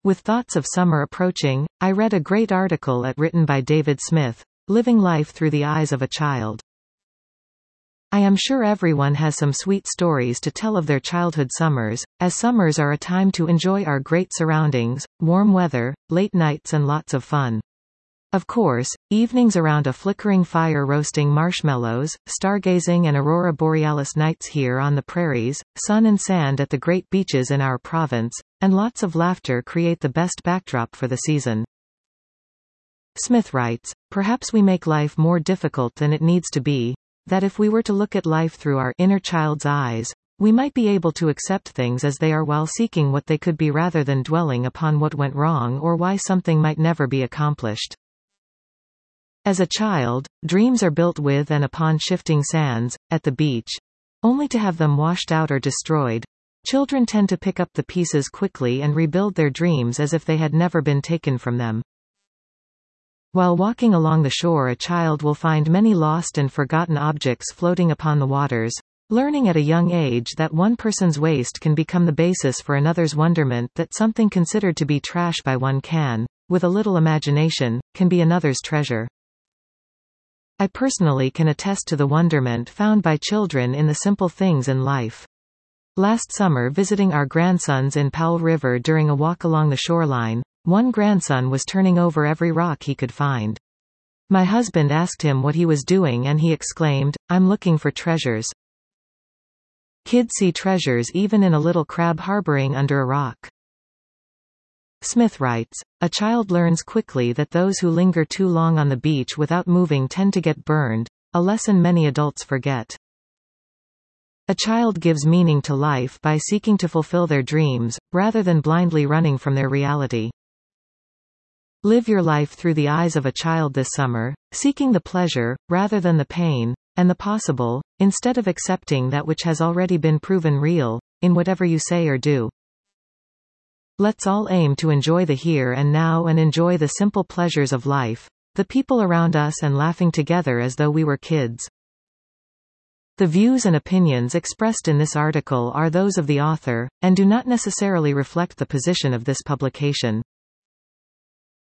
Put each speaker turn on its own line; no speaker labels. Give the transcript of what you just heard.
With thoughts of summer approaching, I read a great article written by David Smith, Living Life Through the Eyes of a Child. I am sure everyone has some sweet stories to tell of their childhood summers, as summers are a time to enjoy our great surroundings, warm weather, late nights and lots of fun. Of course, evenings around a flickering fire roasting marshmallows, stargazing and aurora borealis nights here on the prairies, sun and sand at the great beaches in our province, and lots of laughter create the best backdrop for the season. Smith writes, perhaps we make life more difficult than it needs to be, that if we were to look at life through our inner child's eyes, we might be able to accept things as they are while seeking what they could be rather than dwelling upon what went wrong or why something might never be accomplished. As a child, dreams are built with and upon shifting sands, at the beach. Only to have them washed out or destroyed. Children tend to pick up the pieces quickly and rebuild their dreams as if they had never been taken from them. While walking along the shore, a child will find many lost and forgotten objects floating upon the waters, learning at a young age that one person's waste can become the basis for another's wonderment, that something considered to be trash by one can, with a little imagination, can be another's treasure. I personally can attest to the wonderment found by children in the simple things in life. Last summer, visiting our grandsons in Powell River during a walk along the shoreline, one grandson was turning over every rock he could find. My husband asked him what he was doing and he exclaimed, "I'm looking for treasures." Kids see treasures even in a little crab harboring under a rock. Smith writes, a child learns quickly that those who linger too long on the beach without moving tend to get burned, a lesson many adults forget. A child gives meaning to life by seeking to fulfill their dreams, rather than blindly running from their reality. Live your life through the eyes of a child this summer, seeking the pleasure, rather than the pain, and the possible, instead of accepting that which has already been proven real, in whatever you say or do. Let's all aim to enjoy the here and now and enjoy the simple pleasures of life, the people around us, and laughing together as though we were kids. The views and opinions expressed in this article are those of the author, and do not necessarily reflect the position of this publication.